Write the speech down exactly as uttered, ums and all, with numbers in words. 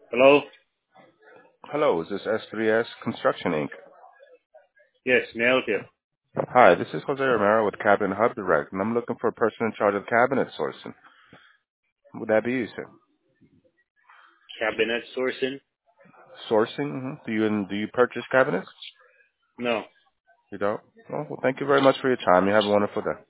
Hello? Hello, is this S three S Construction Incorporated? Yes, may I help you? Hi, this is Jose Romero with Cabinet Hub Direct, and I'm looking for a person in charge of cabinet sourcing. Would that be you, sir? Cabinet sourcing? Sourcing? Mm-hmm. Do you do you purchase cabinets? No. You don't? Oh, well, thank you very much for your time. You have a wonderful day.